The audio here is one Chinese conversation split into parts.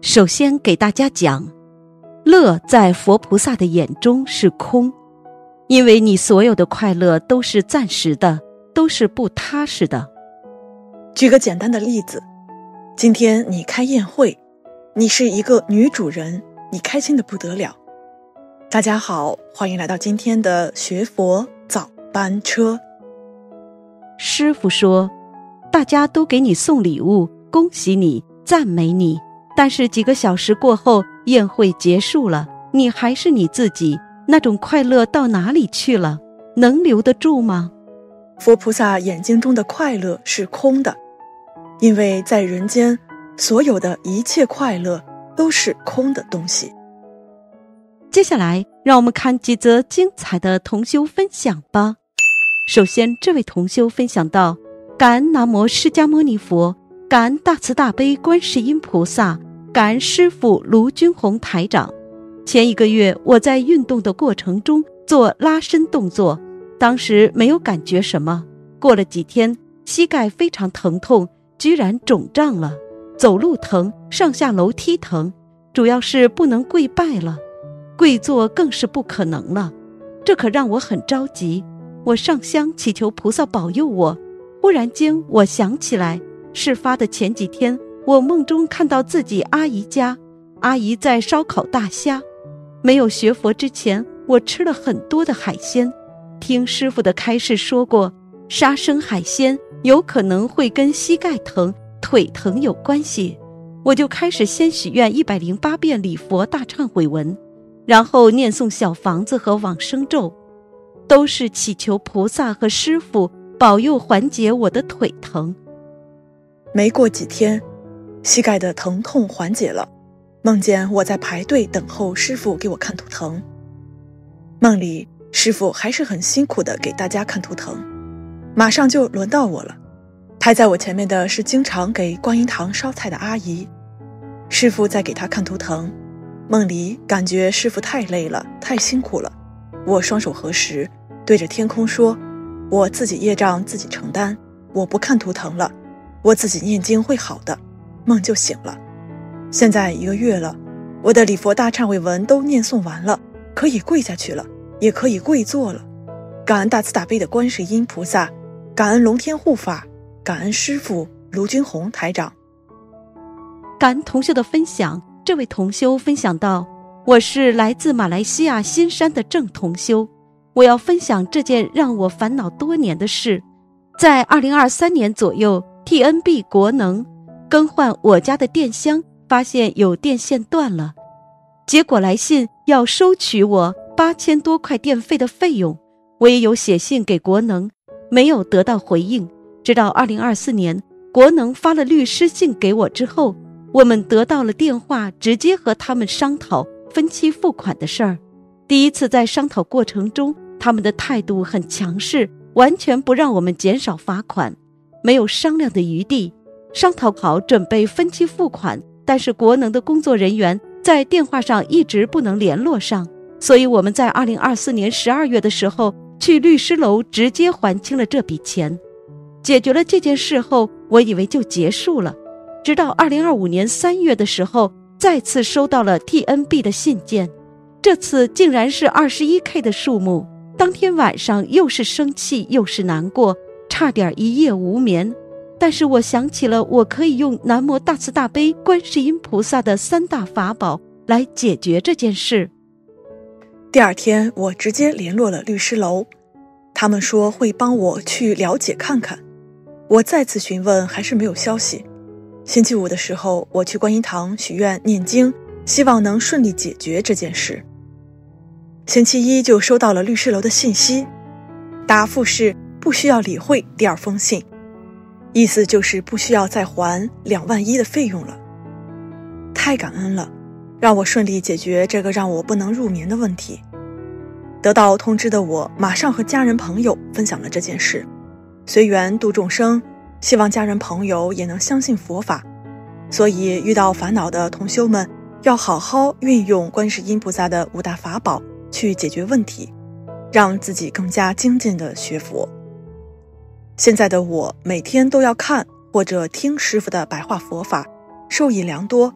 首先给大家讲，乐在佛菩萨的眼中是空，因为你所有的快乐都是暂时的，都是不踏实的。 举个简单的例子，今天你开宴会，你是一个女主人，你开心得不得了。大家好，欢迎来到今天的学佛早班车。 师父说，大家都给你送礼物，恭喜你，赞美你，但是几个小时过后，宴会结束了，你还是你自己，那种快乐到哪里去了？能留得住吗？ 佛菩萨眼睛中的快乐是空的，因为在人间，所有的一切快乐都是空的东西。 接下来，让我们看几则精彩的同修分享吧。首先，这位同修分享到：感恩南无释迦牟尼佛，感恩大慈大悲观世音菩萨，感恩师父卢军宏台长。前一个月，我在运动的过程中做拉伸动作，当时没有感觉什么，过了几天，膝盖非常疼痛，居然肿胀了，走路疼，上下楼梯疼，主要是不能跪拜了，跪坐更是不可能了，这可让我很着急。我上香祈求菩萨保佑我，忽然间我想起来，事发的前几天，我梦中看到自己阿姨家，阿姨在烧烤大虾。没有学佛之前，我吃了很多的海鲜，听师父的开示说过，杀生海鲜有可能会跟膝盖疼、腿疼有关系。我就开始先许愿108遍礼佛大忏悔文，然后念诵小房子和往生咒，都是祈求菩萨和师父保佑缓解我的腿疼。 没过几天，膝盖的疼痛缓解了，梦见我在排队等候师父给我看图腾。梦里师父还是很辛苦地给大家看图腾，马上就轮到我了。排在我前面的是经常给观音堂烧菜的阿姨，师父在给她看图腾。梦里感觉师父太累了，太辛苦了，我双手合十，对着天空说，我自己业障自己承担，我不看图腾了，我自己念经会好的。梦就醒了。现在1个月了，我的礼佛大忏悔文都念诵完了，可以跪下去了，也可以跪坐了。感恩大慈大悲的观世音菩萨，感恩龙天护法，感恩师父卢军宏台长。 感恩同修的分享，这位同修分享到，我是来自马来西亚新山的郑同修，我要分享这件让我烦恼多年的事。在2023年左右， TNB 国能更换我家的电箱，发现有电线断了，结果来信要收取我8000多块电费的费用，我也有写信给国能，没有得到回应。直到2024年，国能发了律师信给我之后，我们得到了电话，直接和他们商讨分期付款的事儿。第一次在商讨过程中，他们的态度很强势，完全不让我们减少罚款，没有商量的余地。商讨好准备分期付款，但是国能的工作人员在电话上一直不能联络上，所以我们在2024年12月的时候去律师楼直接还清了这笔钱。解决了这件事后，我以为就结束了，直到2025年3月的时候，再次收到了 TNB 的信件，这次竟然是21K 的数目。当天晚上又是生气又是难过，差点一夜无眠。但是我想起了我可以用南无大慈大悲观世音菩萨的3大法宝来解决这件事。 第2天我直接联络了律师楼，他们说会帮我去了解看看，我再次询问还是没有消息。星期5的时候，我去观音堂许愿念经，希望能顺利解决这件事。星期1就收到了律师楼的信息，答复是不需要理会第2封信，意思就是不需要再还2万1的费用了。太感恩了，让我顺利解决这个让我不能入眠的问题。得到通知的我马上和家人朋友分享了这件事，随缘度众生，希望家人朋友也能相信佛法。所以遇到烦恼的同修们，要好好运用观世音菩萨的5大法宝去解决问题，让自己更加精进地学佛。现在的我每天都要看或者听师父的白话佛法，受益良多。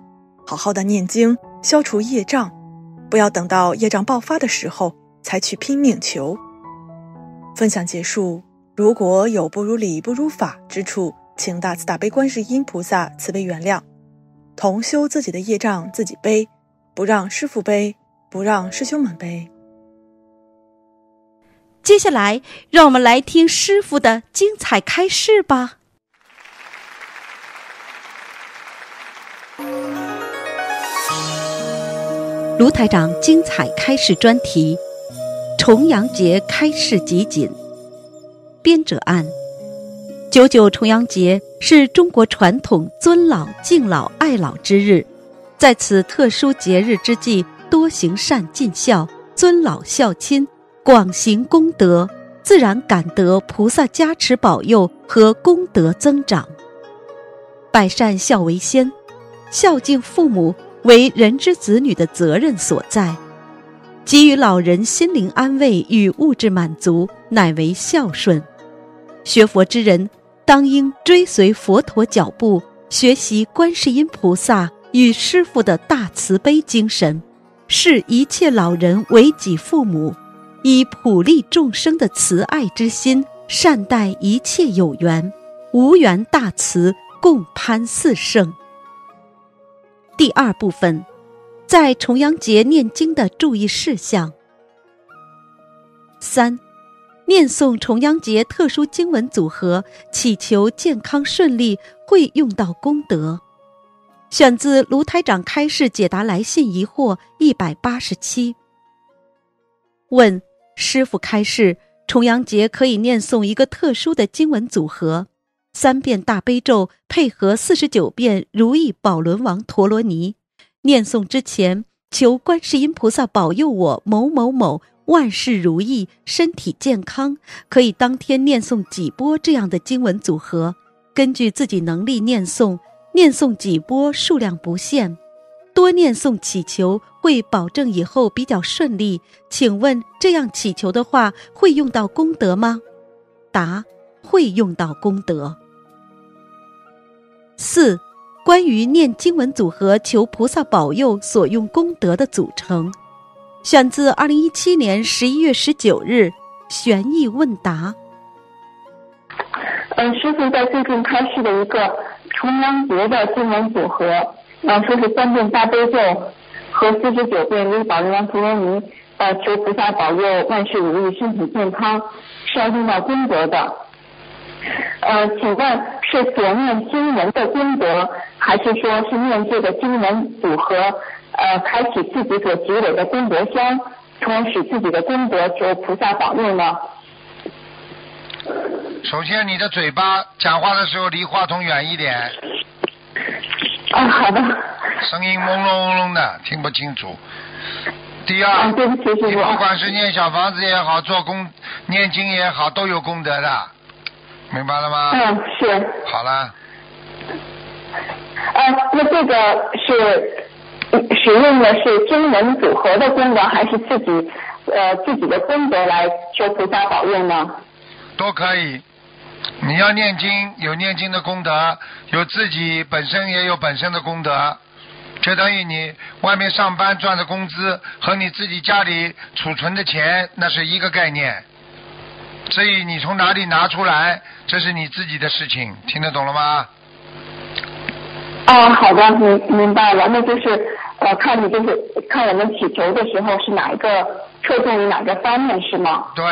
好好的念经，消除业障，不要等到业障爆发的时候才去拼命求。分享结束，如果有不如理不如法之处，请大慈大悲观世音菩萨慈悲原谅。同修自己的业障自己背，不让师父背，不让师兄们背。 接下来让我们来听师父的精彩开示吧。卢台长精彩开示专题，重阳节开示集锦。编者按，99重阳节是中国传统尊老敬老爱老之日，在此特殊节日之际，多行善尽孝，尊老孝亲，广行功德，自然感得菩萨加持保佑和功德增长。百善孝为先，孝敬父母为人之子女的责任所在，给予老人心灵安慰与物质满足，乃为孝顺。学佛之人当应追随佛陀脚步，学习观世音菩萨与师父的大慈悲精神，视一切老人为己父母，以普利众生的慈爱之心，善待一切有缘，无缘大慈，共攀四圣。第二部分，在重阳节念经的注意事项。3. 念诵重阳节特殊经文组合，祈求健康顺利，会用到功德。选自卢台长开示解答来信疑惑187。问：师父开示，重阳节可以念诵一个特殊的经文组合，3遍大悲咒配合49遍如意宝轮王陀罗尼。念诵之前，求观世音菩萨保佑我某某某万事如意，身体健康。可以当天念诵几波这样的经文组合，根据自己能力念诵，念诵几波数量不限，多念诵祈求会保证以后比较顺利。请问这样祈求的话，会用到功德吗？答：会用到功德。4. 关于念经文组合求菩萨保佑所用功德的组成，选自2017年11月19日玄义问答。 师父在最近开示的一个重阳节的经文组合，说是3遍大悲咒和49遍如意宝轮王陀罗尼，求菩萨保佑万事如意，身体健康，是要用到功德的。请问是所念经文的功德，还是说是念这个经文组合，开启自己所积累的功德箱，从而使自己的功德求菩萨保佑呢？ 首先，你的嘴巴讲话的时候离话筒远一点。 好的。 声音朦胧朦胧的，听不清楚。第二， 对不起，师父。 你不管是念小房子也好，念经也好，都有功德的，明白了吗？ 是。 好了。 那这个是使用的是经文组合的功德，还是自己的功德来求菩萨保佑呢？ 都可以。你要念经，有念经的功德，有自己本身也有本身的功德，就等于你外面上班赚的工资和你自己家里储存的钱，那是一个概念。所以你从哪里拿出来，这是你自己的事情，听得懂了吗？ 好的，明白了。那就是看我们祈求的时候是哪一个侧重于哪个方面，是吗？ 对。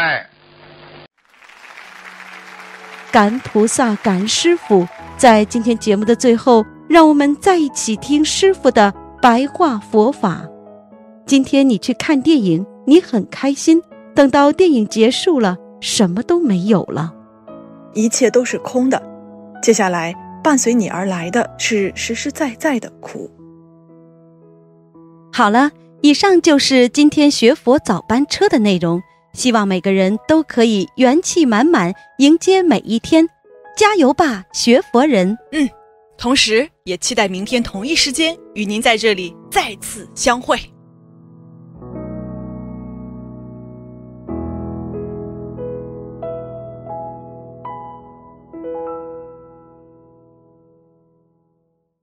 感恩菩萨，感恩师父。在今天节目的最后，让我们再一起听师父的白话佛法。今天你去看电影，你很开心，等到电影结束了，什么都没有了， 一切都是空的。接下来伴随你而来的是实实在在的苦。 好了，以上就是今天学佛早班车的内容，希望每个人都可以元气满满迎接每一天，加油吧，学佛人！ 同时也期待明天同一时间与您在这里再次相会。